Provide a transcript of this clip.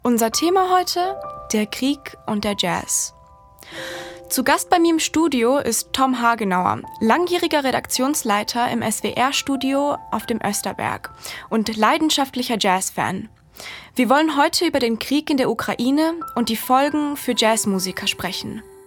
Unser Thema heute: der Krieg und der Jazz. Zu Gast bei mir im Studio ist Tom Hagenauer, langjähriger Redaktionsleiter im SWR-Studio auf dem Österberg und leidenschaftlicher Jazzfan. Wir wollen heute über den Krieg in der Ukraine und die Folgen für Jazzmusiker sprechen.